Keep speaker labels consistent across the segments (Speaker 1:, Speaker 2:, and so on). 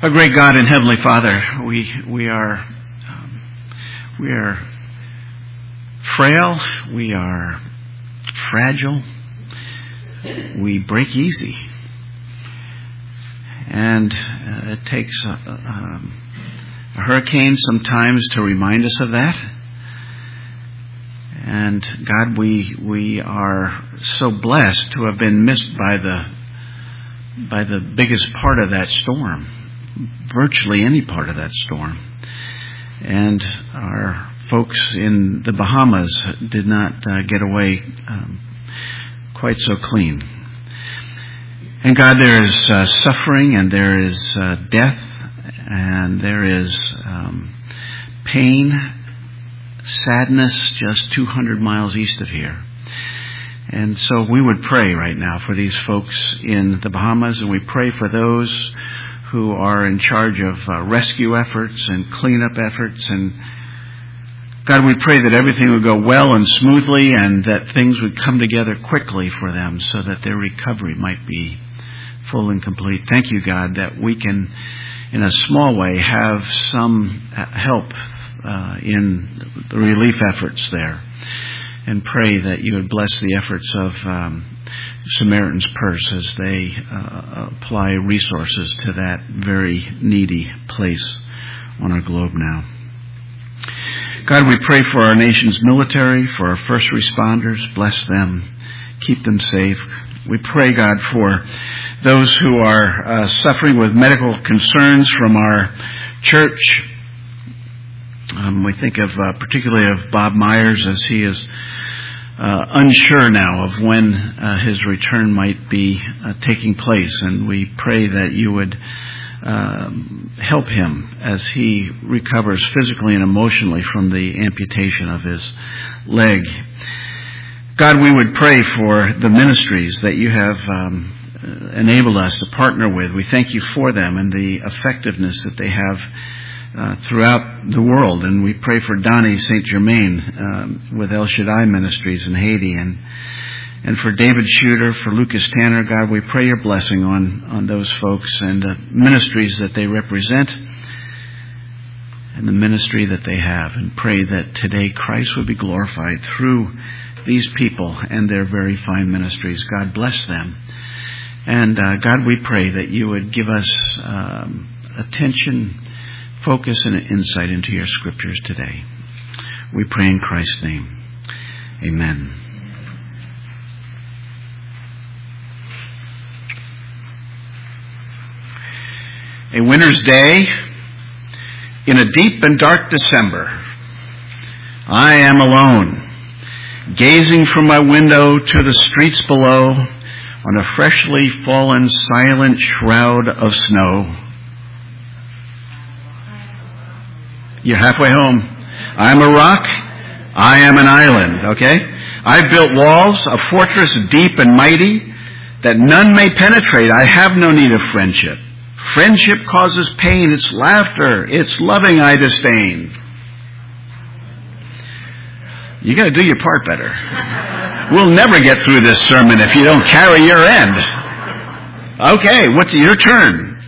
Speaker 1: Our great God and Heavenly Father, we are frail, we are fragile, we break easy, and it takes a hurricane sometimes to remind us of that. And God, we are so blessed to have been missed by the biggest part of that storm. Virtually any part of that storm. And our folks in the Bahamas did not get away quite so clean. And God, there is suffering, and there is death, and there is pain, sadness just 200 miles east of here. And so we would pray right now for these folks in the Bahamas, and we pray for those who are in charge of rescue efforts and cleanup efforts. And God, we pray that everything would go well and smoothly, and that things would come together quickly for them so that their recovery might be full and complete. Thank you, God, that we can, in a small way, have some help in the relief efforts there. And pray that you would bless the efforts of Samaritan's Purse as they apply resources to that very needy place on our globe now. God, we pray for our nation's military, for our first responders. Bless them. Keep them safe. We pray, God, for those who are suffering with medical concerns from our church. We think of particularly of Bob Myers, as he is unsure now of when his return might be taking place, and we pray that you would help him as he recovers physically and emotionally from the amputation of his leg. God, we would pray for the ministries that you have enabled us to partner with. We thank you for them and the effectiveness that they have throughout the world. And we pray for Donnie St. Germain with El Shaddai Ministries in Haiti, and for David Shooter, for Lucas Tanner. God, we pray your blessing on those folks and the ministries that they represent and the ministry that they have, and pray that today Christ would be glorified through these people and their very fine ministries. God, bless them. And God, we pray that you would give us attention, focus, and insight into your scriptures today. We pray in Christ's name. Amen. A winter's day in a deep and dark December. I am alone, gazing from my window to the streets below on a freshly fallen silent shroud of snow. You're halfway home. I'm a rock. I am an island, okay? I've built walls, a fortress deep and mighty, that none may penetrate. I have no need of friendship. Friendship causes pain. It's laughter. It's loving I disdain. You got to do your part better. We'll never get through this sermon if you don't carry your end. Okay, what's your turn?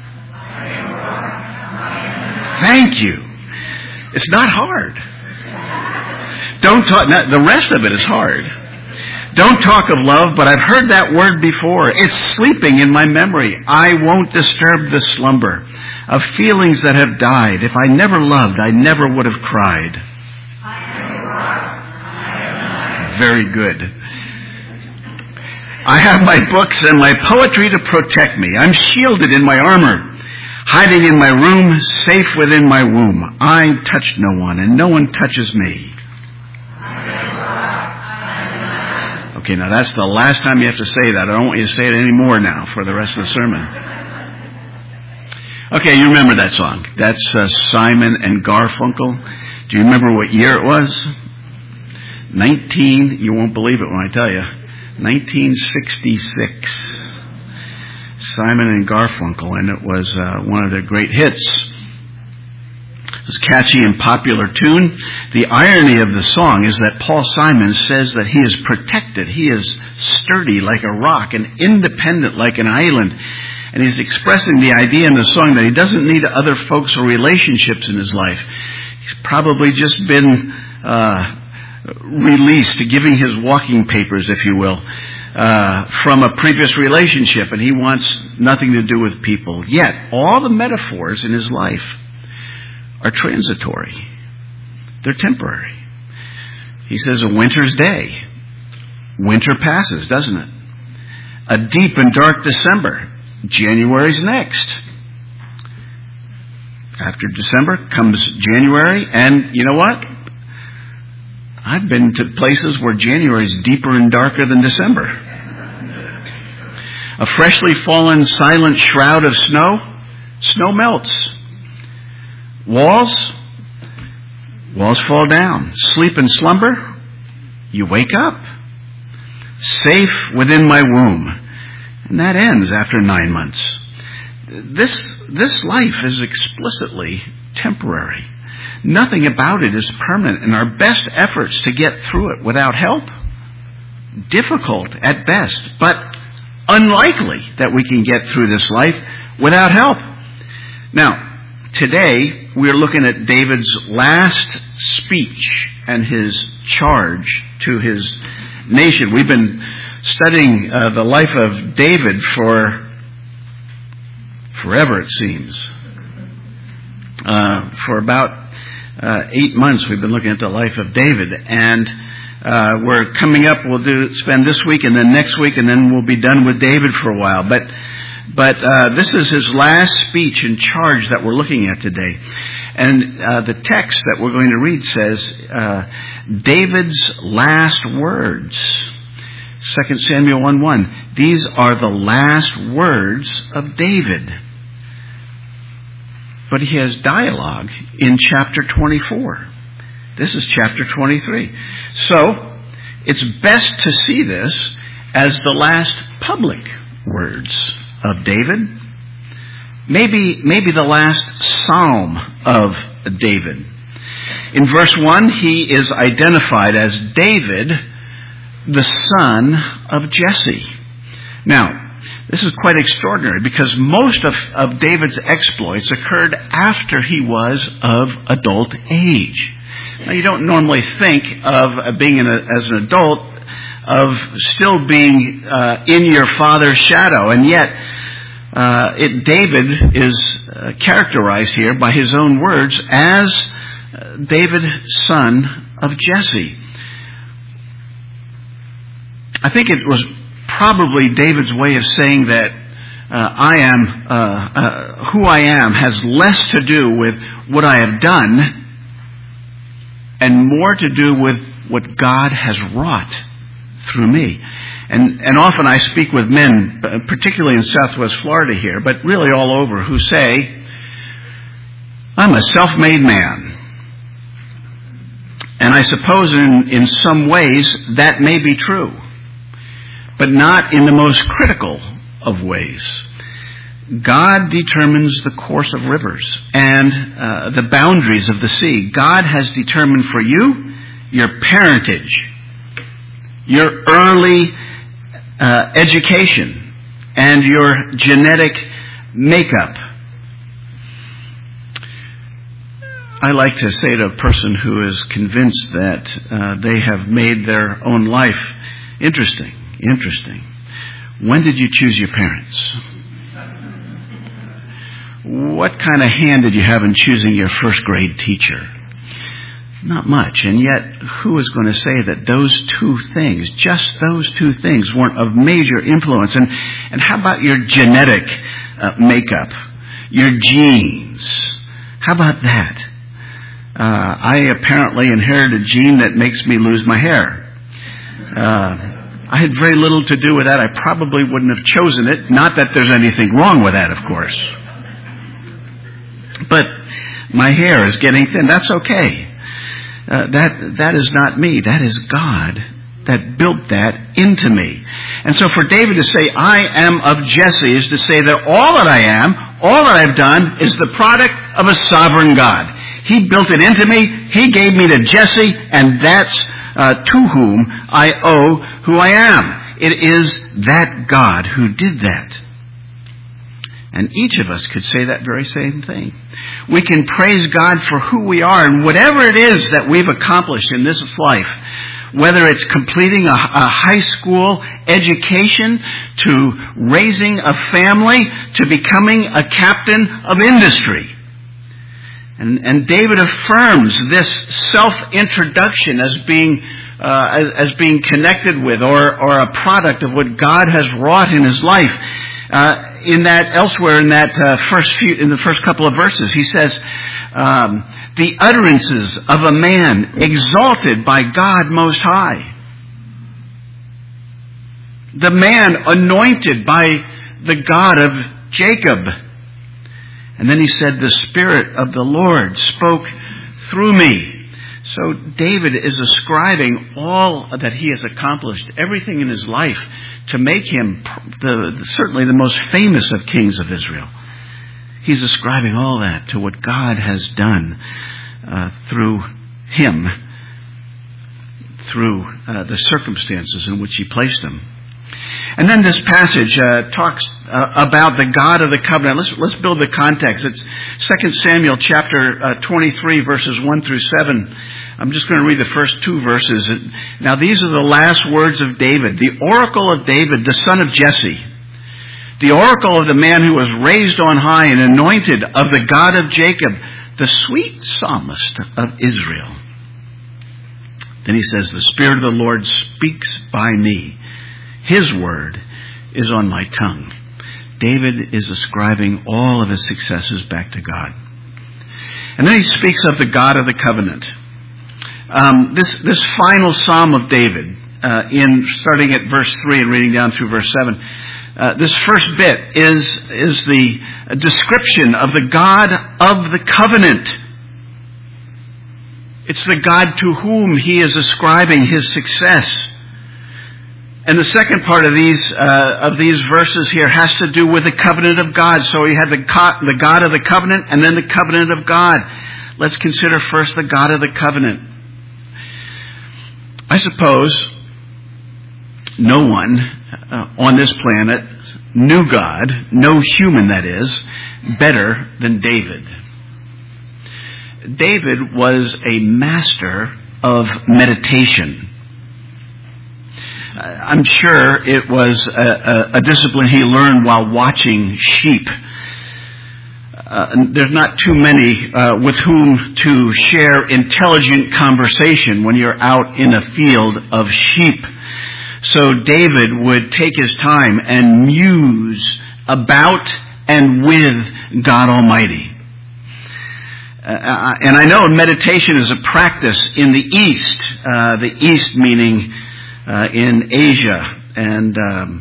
Speaker 1: Thank you. It's not hard. Don't talk. The rest of it is hard. Don't talk of love, but I've heard that word before. It's sleeping in my memory. I won't disturb the slumber of feelings that have died. If I never loved, I never would have cried. Very good. I have my books and my poetry to protect me. I'm shielded in my armor, hiding in my room, safe within my womb. I touch no one, and no one touches me. Okay, now that's the last time you have to say that. I don't want you to say it anymore now for the rest of the sermon. Okay, you remember that song. That's Simon and Garfunkel. Do you remember what year it was? You won't believe it when I tell you, 1966. Simon and Garfunkel, and it was one of their great hits. It was a catchy and popular tune. The irony of the song is that Paul Simon says that he is protected. He is sturdy like a rock and independent like an island. And he's expressing the idea in the song that he doesn't need other folks or relationships in his life. He's probably just been released, giving his walking papers, if you will, from a previous relationship, and he wants nothing to do with people. Yet, all the metaphors in his life are transitory. They're temporary. He says a winter's day. Winter passes, doesn't it? A deep and dark December. January's next. After December comes January, and you know what? I've been to places where January is deeper and darker than December. A freshly fallen silent shroud of snow. Snow melts. Walls fall down. Sleep and slumber. You wake up. Safe within my womb. And that ends after 9 months. This life is explicitly temporary. Nothing about it is permanent, and our best efforts to get through it without help, difficult at best, but unlikely that we can get through this life without help. Now, today we're looking at David's last speech and his charge to his nation. We've been studying the life of David for forever, it seems. For about 8 months we've been looking at the life of David, and we're coming up, spend this week and then next week, and then we'll be done with David for a while. But this is his last speech and charge that we're looking at today. And the text that we're going to read says, David's last words. 2 Samuel 1:1. These are the last words of David. But he has dialogue in chapter 24. This is chapter 23. So, it's best to see this as the last public words of David. Maybe the last psalm of David. In verse 1, he is identified as David, the son of Jesse. Now, this is quite extraordinary because most of David's exploits occurred after he was of adult age. Now, you don't normally think of being as an adult, of still being in your father's shadow, and yet David is characterized here by his own words as David, son of Jesse. I think it was probably David's way of saying that who I am has less to do with what I have done and more to do with what God has wrought through me. And often I speak with men, particularly in Southwest Florida here, but really all over, who say, I'm a self-made man. And I suppose in some ways that may be true, but not in the most critical of ways. God determines the course of rivers and the boundaries of the sea. God has determined for you your parentage, your early education, and your genetic makeup. I like to say to a person who is convinced that they have made their own life interesting. When did you choose your parents? What kind of hand did you have in choosing your first grade teacher? Not much. And yet, who is going to say that those two things, just those two things, weren't of major influence? And how about your genetic makeup? Your genes? How about that? I apparently inherited a gene that makes me lose my hair. I had very little to do with that. I probably wouldn't have chosen it. Not that there's anything wrong with that, of course. But my hair is getting thin. That's okay. That is not me. That is God that built that into me. And so for David to say, I am of Jesse, is to say that all that I am, all that I've done, is the product of a sovereign God. He built it into me. He gave me to Jesse, and that's to whom I owe who I am. It is that God who did that. And each of us could say that very same thing. We can praise God for who we are, and whatever it is that we've accomplished in this life, whether it's completing a high school education, to raising a family, to becoming a captain of industry. And David affirms this self-introduction as being connected with or a product of what God has wrought in his life. In the first couple of verses, he says, the utterances of a man exalted by God Most High. The man anointed by the God of Jacob. And then he said, the Spirit of the Lord spoke through me. So David is ascribing all that he has accomplished, everything in his life, to make him certainly the most famous of kings of Israel. He's ascribing all that to what God has done through him, through the circumstances in which he placed him. And then this passage talks about the God of the covenant. Let's build the context. It's 2 Samuel chapter 23, verses 1 through 7. I'm just going to read the first two verses. Now these are the last words of David, the oracle of David, the son of Jesse, the oracle of the man who was raised on high and anointed of the God of Jacob, the sweet psalmist of Israel. Then he says, the Spirit of the Lord speaks by me. His word is on my tongue. David is ascribing all of his successes back to God. And then he speaks of the God of the covenant. This final psalm of David, starting at verse 3 and reading down through verse 7, this first bit is the description of the God of the covenant. It's the God to whom he is ascribing his success. And the second part of these verses here has to do with the covenant of God. So we have the God of the covenant and then the covenant of God. Let's consider first the God of the covenant. I suppose no one on this planet knew God, no human that is, better than David. David was a master of meditation. I'm sure it was a discipline he learned while watching sheep. There's not too many with whom to share intelligent conversation when you're out in a field of sheep. So David would take his time and muse about and with God Almighty. And I know meditation is a practice in the East meaning in Asia and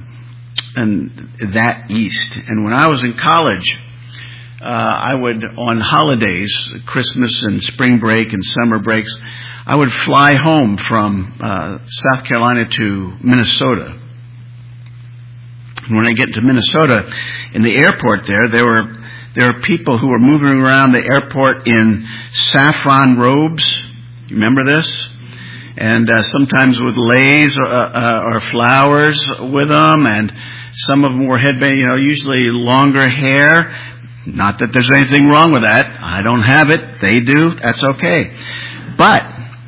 Speaker 1: that East. And when I was in college, I would, on holidays, Christmas and spring break and summer breaks, I would fly home from South Carolina to Minnesota. And when I get to Minnesota, in the airport there were people who were moving around the airport in saffron robes. You remember this? And sometimes with leis or flowers with them, and some of them were headband, usually longer hair. Not that there's anything wrong with that. I don't have it. They do. That's okay. But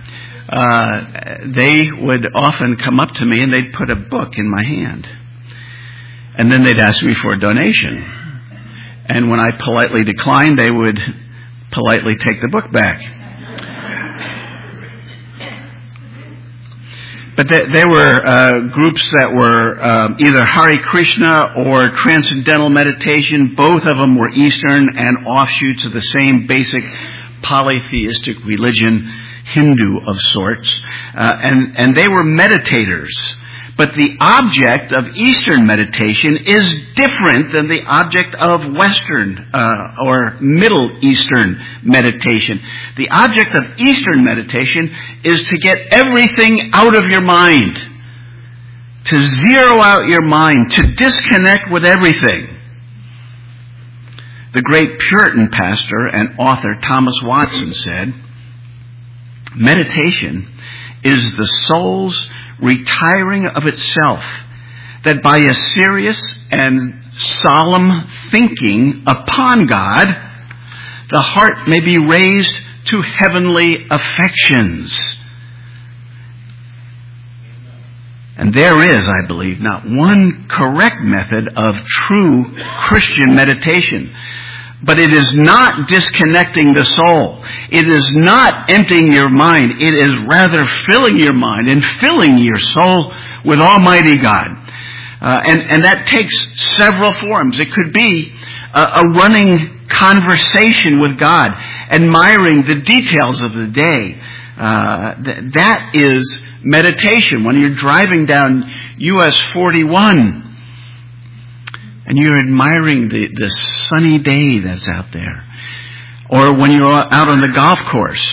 Speaker 1: they would often come up to me and they'd put a book in my hand. And then they'd ask me for a donation. And when I politely declined, they would politely take the book back. But there were groups that were either Hare Krishna or Transcendental Meditation. Both of them were Eastern and offshoots of the same basic polytheistic religion, Hindu of sorts. And they were meditators. But the object of Eastern meditation is different than the object of Western or Middle Eastern meditation. The object of Eastern meditation is to get everything out of your mind, to zero out your mind, to disconnect with everything. The great Puritan pastor and author Thomas Watson said, meditation is the soul's retiring of itself, that by a serious and solemn thinking upon God, the heart may be raised to heavenly affections. And there is, I believe, not one correct method of true Christian meditation. But it is not disconnecting the soul. It is not emptying your mind. It is rather filling your mind and filling your soul with Almighty God. And that takes several forms. It could be a running conversation with God, admiring the details of the day. That is meditation. When you're driving down US 41 and you're admiring the sunny day that's out there, or when you're out on the golf course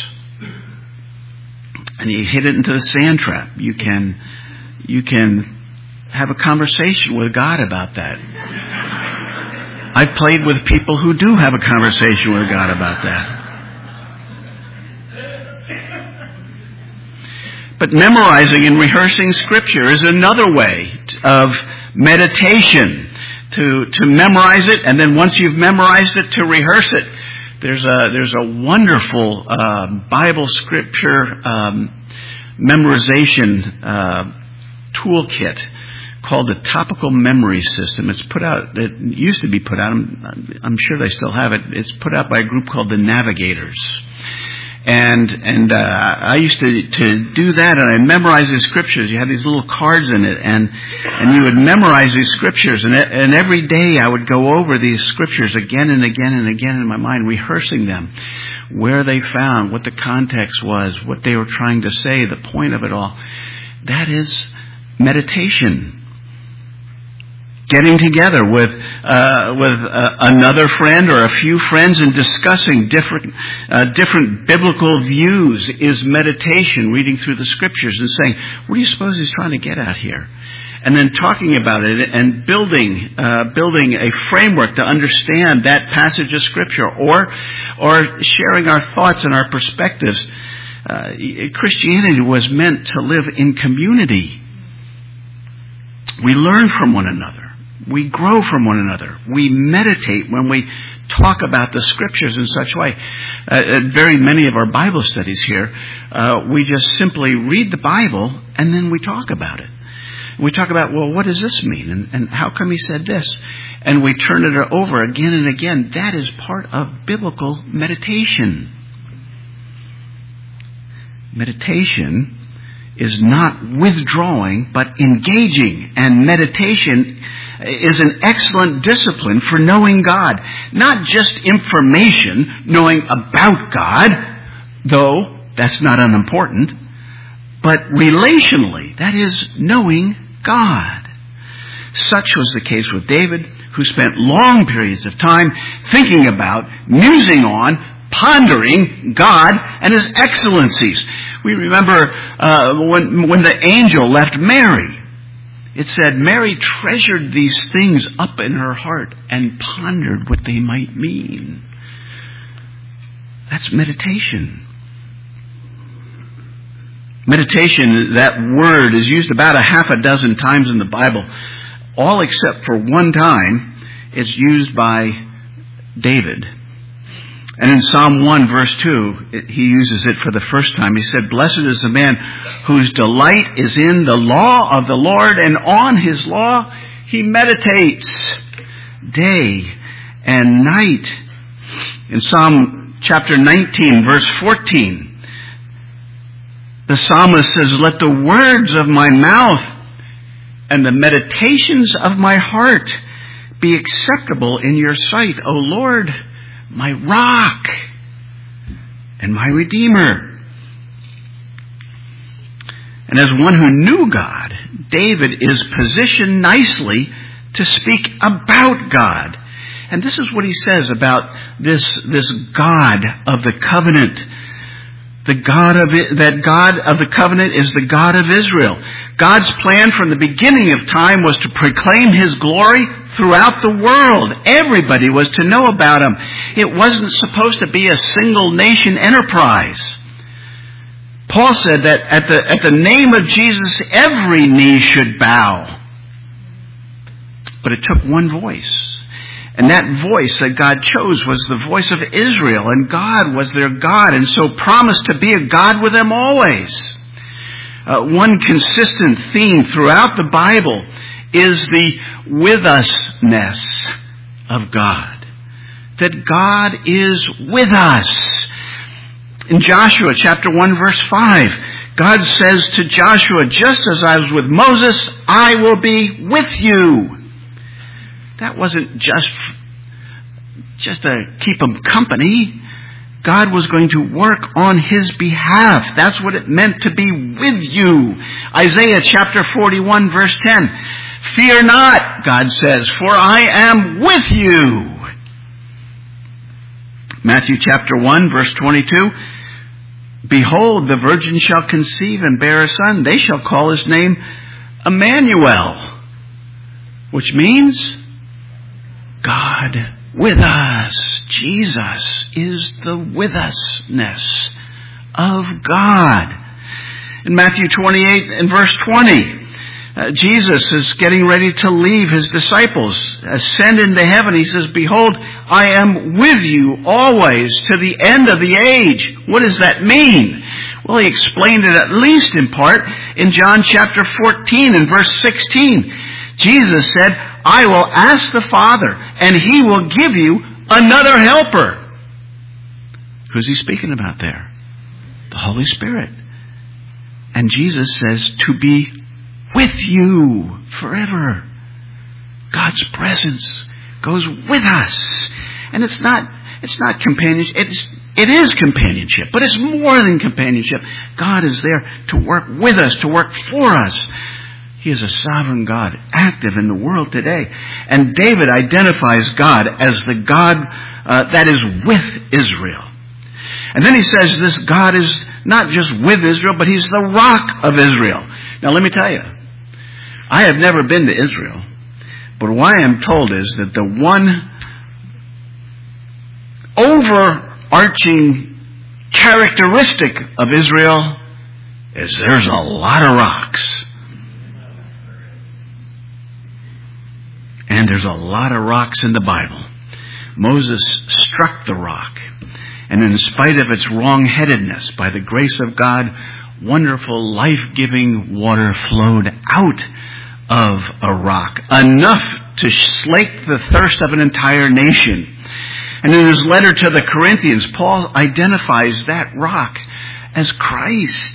Speaker 1: and you hit it into the sand trap, you can have a conversation with God about that. I've played with people who do have a conversation with God about that. But memorizing and rehearsing Scripture is another way of meditation. To memorize it, and then once you've memorized it, to rehearse it. There's a wonderful Bible Scripture memorization toolkit called the Topical Memory System. It's put out. It used to be put out. I'm sure they still have it. It's put out by a group called the Navigators. And I used to do that, and I memorized the scriptures. You had these little cards in it, and you would memorize these scriptures, and every day I would go over these scriptures again and again and again in my mind, rehearsing them, where they found, what the context was, what they were trying to say, the point of it all. That is meditation. Getting together with another friend or a few friends and discussing different biblical views is meditation. Reading through the scriptures and saying, "What do you suppose he's trying to get at here?" And then talking about it and building a framework to understand that passage of scripture, or sharing our thoughts and our perspectives. Christianity was meant to live in community. We learn from one another. We grow from one another. We meditate when we talk about the scriptures in such a way. At very many of our Bible studies here, we just simply read the Bible and then we talk about it. We talk about, well, what does this mean? And how come he said this? And we turn it over again and again. That is part of biblical meditation. Meditation is not withdrawing, but engaging. And meditation is an excellent discipline for knowing God. Not just information, knowing about God, though that's not unimportant, but relationally, that is knowing God. Such was the case with David, who spent long periods of time thinking about, musing on, pondering God and His excellencies. We remember when the angel left Mary. It said Mary treasured these things up in her heart and pondered what they might mean. That's meditation. Meditation, that word, is used about a half a dozen times in the Bible. All except for one time, it's used by David. And in Psalm 1, verse 2, he uses it for the first time. He said, "Blessed is the man whose delight is in the law of the Lord, and on his law he meditates day and night." In Psalm chapter 19, verse 14, the psalmist says, "Let the words of my mouth and the meditations of my heart be acceptable in your sight, O Lord, my rock and my redeemer." And as one who knew God, David is positioned nicely to speak about God. And this is what he says about this God of the covenant. That God of the covenant is the God of Israel. God's plan from the beginning of time was to proclaim His glory throughout the world. Everybody was to know about Him. It wasn't supposed to be a single nation enterprise. Paul said that at the name of Jesus, every knee should bow. But it took one voice. And that voice that God chose was the voice of Israel. And God was their God, and so promised to be a God with them always. One consistent theme throughout the Bible is the with us-ness of God. That God is with us. In Joshua chapter 1 verse 5, God says to Joshua, just as I was with Moses, I will be with you. That wasn't just to keep him company. God was going to work on his behalf. That's what it meant to be with you. Isaiah chapter 41 verse 10. Fear not, God says, for I am with you. Matthew chapter 1 verse 22. Behold, the virgin shall conceive and bear a son. They shall call his name Emmanuel, which means God with us. Jesus is the with us-ness of God. In Matthew 28 and verse 20, Jesus is getting ready to leave his disciples, ascend into heaven. He says, behold, I am with you always to the end of the age. What does that mean? Well, he explained it at least in part in John chapter 14 and verse 16. Jesus said, I will ask the Father, and he will give you another helper. Who's he speaking about there? The Holy Spirit. And Jesus says to be with you forever. God's presence goes with us. And it's not companionship. It is companionship, but it's more than companionship. God is there to work with us, to work for us. He is a sovereign God, active in the world today. And David identifies God as the God that is with Israel. And then he says this God is not just with Israel, but he's the rock of Israel. Now let me tell you, I have never been to Israel, but what I am told is that the one overarching characteristic of Israel is there's a lot of rocks. And there's a lot of rocks in the Bible. Moses struck the rock, and in spite of its wrong-headedness, by the grace of God, wonderful, life-giving water flowed out of a rock, enough to slake the thirst of an entire nation. And in his letter to the Corinthians, Paul identifies that rock as Christ,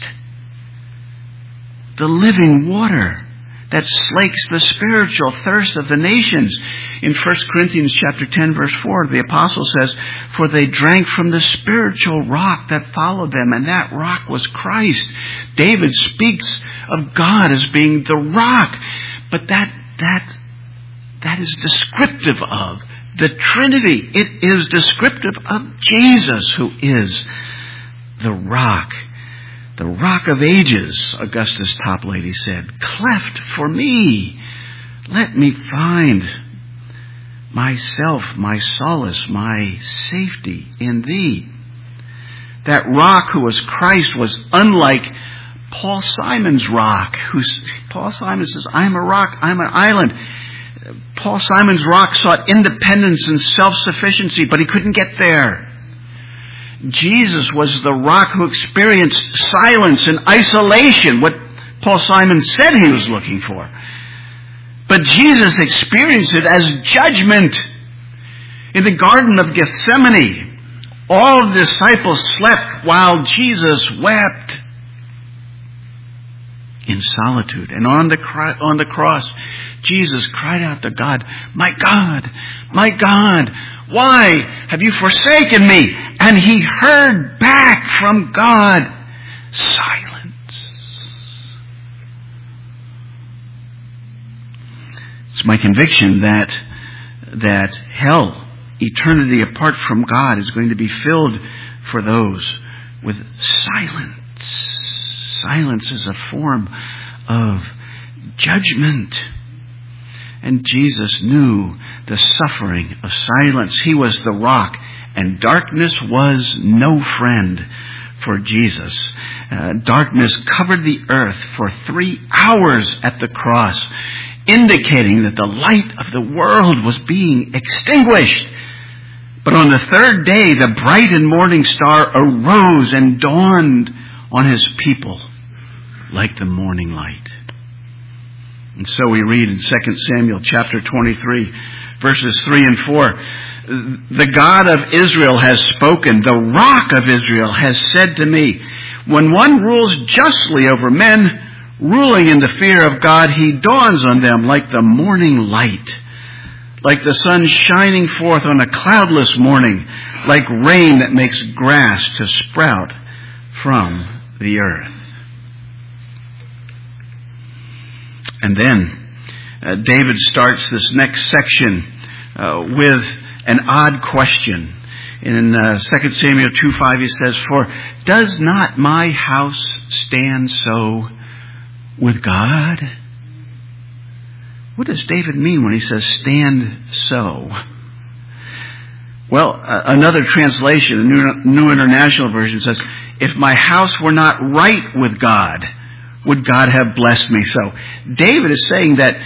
Speaker 1: the living water that slakes the spiritual thirst of the nations. In 1 Corinthians chapter 10 verse 4, the apostle says, for they drank from the spiritual rock that followed them, and that rock was Christ. David speaks of God as being the rock, but that is descriptive of the Trinity. It is descriptive of Jesus, who is the rock. The rock of ages, Augustus Toplady said, cleft for me. Let me find myself, my solace, my safety in thee. That rock who was Christ was unlike Paul Simon's rock. Paul Simon says, I'm a rock, I'm an island. Paul Simon's rock sought independence and self-sufficiency, but he couldn't get there. Jesus was the rock who experienced silence and isolation, what Paul Simon said he was looking for. But Jesus experienced it as judgment. In the Garden of Gethsemane, all the disciples slept while Jesus wept in solitude. And on the cross, Jesus cried out to God, my God, why have you forsaken me? And he heard back from God, silence. It's my conviction that hell, eternity apart from God, is going to be filled for those with silence. Silence is a form of judgment. And Jesus knew the suffering of silence. He was the rock, and darkness was no friend for Jesus. Darkness covered the earth for 3 hours at the cross. indicating that the light of the world was being extinguished. But on the third day, the bright and morning star arose and dawned on his people like the morning light. And so we read in 2 Samuel chapter 23, verses 3 and 4, the God of Israel has spoken, the rock of Israel has said to me, when one rules justly over men, ruling in the fear of God, he dawns on them like the morning light, like the sun shining forth on a cloudless morning, like rain that makes grass to sprout from the earth. And then David starts this next section with an odd question. In 2 Samuel 2:5 he says, for does not my house stand so with God? What does David mean when he says stand so? Well, another translation, a New International Version says, if my house were not right with God, would God have blessed me so? David is saying that,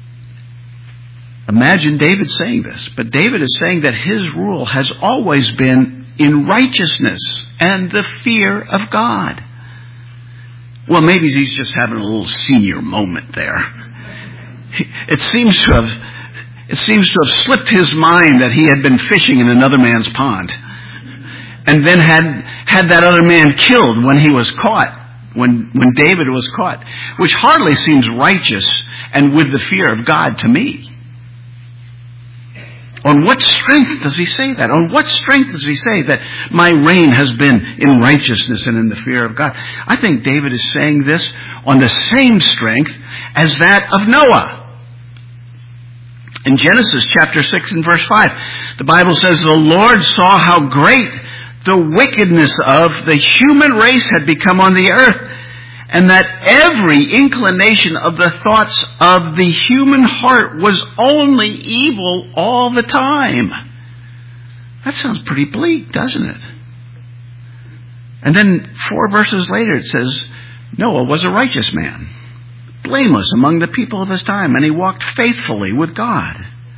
Speaker 1: imagine David saying this, but David is saying that his rule has always been in righteousness and the fear of God. Well, maybe he's just having a little senior moment there. It seems to have slipped his mind that he had been fishing in another man's pond, and then had that other man killed when he was caught, when David was caught, which hardly seems righteous and with the fear of God to me. On what strength does he say that? On what strength does he say that my reign has been in righteousness and in the fear of God? I think David is saying this on the same strength as that of Noah. In Genesis chapter 6 and verse 5, the Bible says, the Lord saw how great the wickedness of the human race had become on the earth, and that every inclination of the thoughts of the human heart was only evil all the time. That sounds pretty bleak, doesn't it? And then 4 verses later it says, Noah was a righteous man, blameless among the people of his time, and he walked faithfully with God.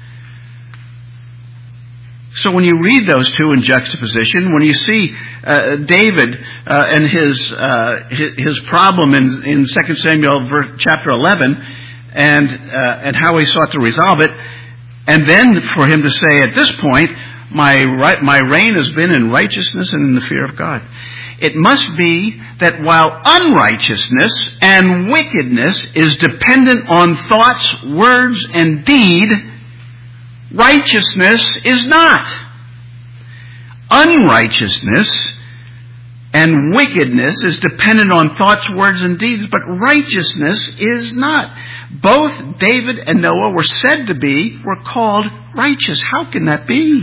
Speaker 1: So when you read those two in juxtaposition, when you see David and his problem in 2 Samuel chapter 11 and how he sought to resolve it, and then for him to say at this point, my reign has been in righteousness and in the fear of God. It must be that while unrighteousness and wickedness is dependent on thoughts, words, and deed, righteousness is not. Unrighteousness and wickedness is dependent on thoughts, words, and deeds, but righteousness is not. Both David and Noah were called righteous. How can that be?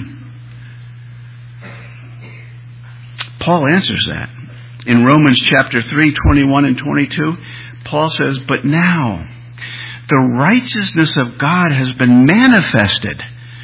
Speaker 1: Paul answers that. In Romans chapter 3, 21 and 22, Paul says, but now the righteousness of God has been manifested,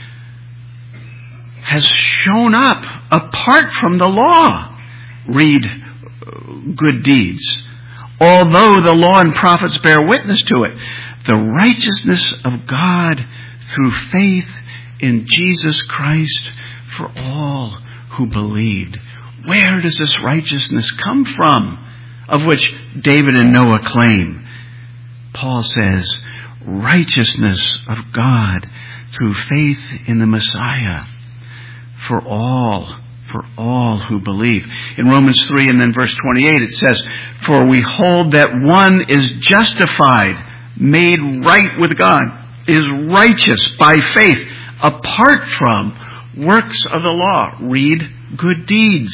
Speaker 1: has shown up apart from the law. Read good deeds. Although the law and prophets bear witness to it, the righteousness of God through faith in Jesus Christ for all who believed. Where does this righteousness come from, of which David and Noah claim? Paul says, righteousness of God through faith in the Messiah for all who believe. In Romans 3 and then verse 28 it says, for we hold that one is justified, made right with God, is righteous by faith, apart from works of the law. Read good deeds.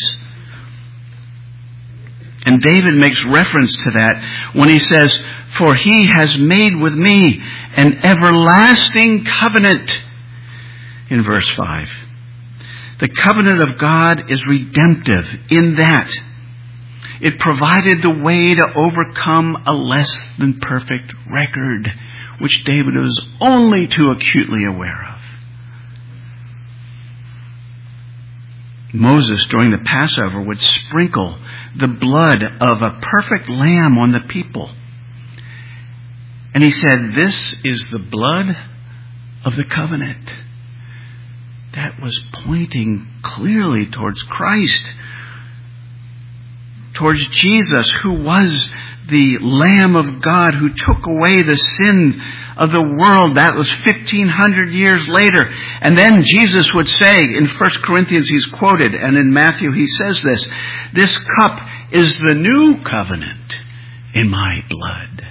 Speaker 1: And David makes reference to that when he says, for he has made with me an everlasting covenant. In verse 5. The covenant of God is redemptive in that it provided the way to overcome a less than perfect record, which David was only too acutely aware of. Moses, during the Passover, would sprinkle the blood of a perfect lamb on the people. And he said, this is the blood of the covenant. That was pointing clearly towards Christ, towards Jesus, who was the Lamb of God who took away the sin of the world. That was 1,500 years later. And then Jesus would say, in 1 Corinthians he's quoted, and in Matthew he says this cup is the new covenant in my blood.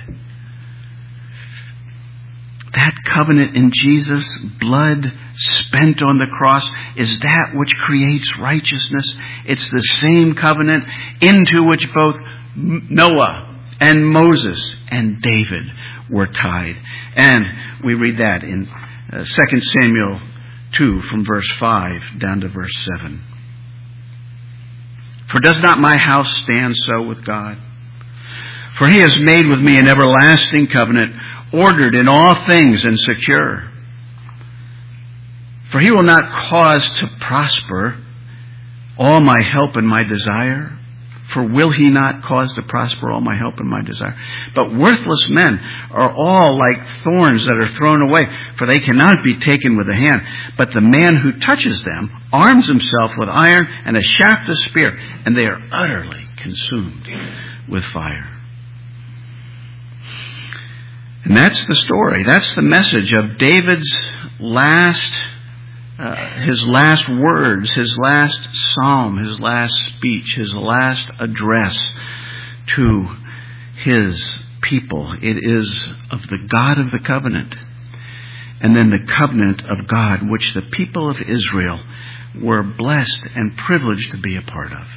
Speaker 1: That covenant in Jesus' blood spent on the cross is that which creates righteousness. It's the same covenant into which both Noah and Moses and David were tied. And we read that in 2 Samuel 2 from verse 5 down to verse 7. For does not my house stand so with God? For he has made with me an everlasting covenant, ordered in all things and secure. For he will not cause to prosper all my help and my desire. For will he not cause to prosper all my help and my desire? But worthless men are all like thorns that are thrown away, for they cannot be taken with the hand. But the man who touches them arms himself with iron and a shaft of spear, and they are utterly consumed with fire. And that's the story. That's the message of David's his last words, his last psalm, his last speech, his last address to his people. It is of the God of the covenant, and then the covenant of God, which the people of Israel were blessed and privileged to be a part of.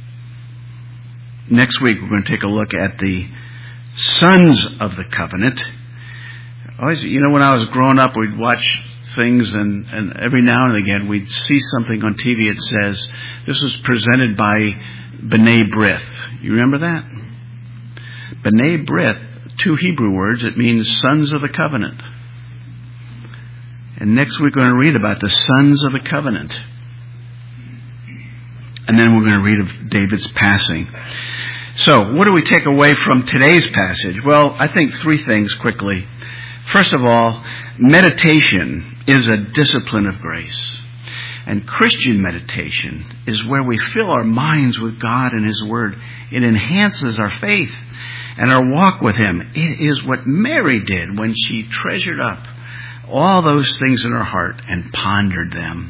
Speaker 1: Next week, we're going to take a look at the sons of the covenant. Always, when I was growing up, we'd watch things, and every now and again we'd see something on TV. It says, this was presented by B'nai B'rith. You remember that? B'nai B'rith, 2 Hebrew words. It means sons of the covenant. And next week we're going to read about the sons of the covenant. And then we're going to read of David's passing. So, what do we take away from today's passage? Well, I think 3 things quickly. First of all, meditation is a discipline of grace. And Christian meditation is where we fill our minds with God and His Word. It enhances our faith and our walk with Him. It is what Mary did when she treasured up all those things in her heart and pondered them.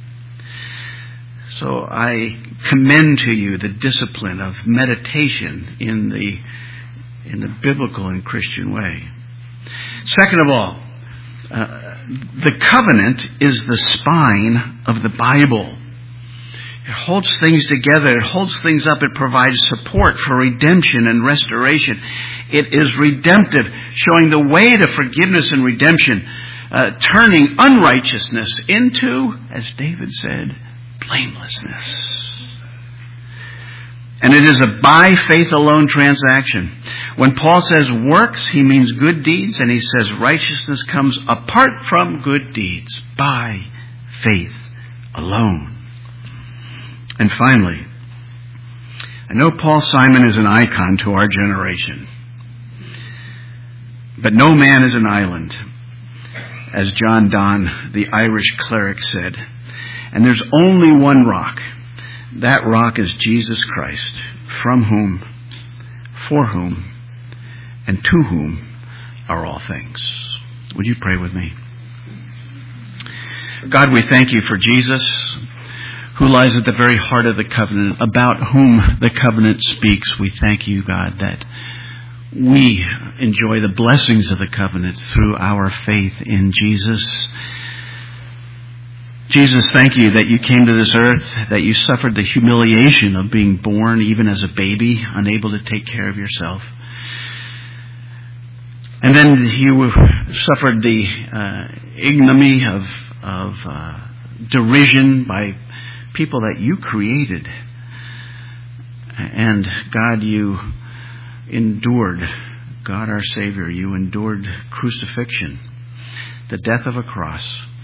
Speaker 1: So I commend to you the discipline of meditation in the biblical and Christian way. Second of all, the covenant is the spine of the Bible. It holds things together. It holds things up. It provides support for redemption and restoration. It is redemptive, showing the way to forgiveness and redemption, turning unrighteousness into, as David said, blamelessness. And it is a by faith alone transaction. When Paul says works, he means good deeds, and he says righteousness comes apart from good deeds, by faith alone. And finally, I know Paul Simon is an icon to our generation, but no man is an island, as John Donne, the Irish cleric, said. And there's only one rock. That rock is Jesus Christ, from whom, for whom, and to whom are all things. Would you pray with me? God, we thank you for Jesus, who lies at the very heart of the covenant, about whom the covenant speaks. We thank you, God, that we enjoy the blessings of the covenant through our faith in Jesus. Jesus, thank you that you came to this earth, that you suffered the humiliation of being born even as a baby, unable to take care of yourself. And then you suffered the ignominy of derision by people that you created. And God, you endured, God our Savior, you endured crucifixion, the death of a cross.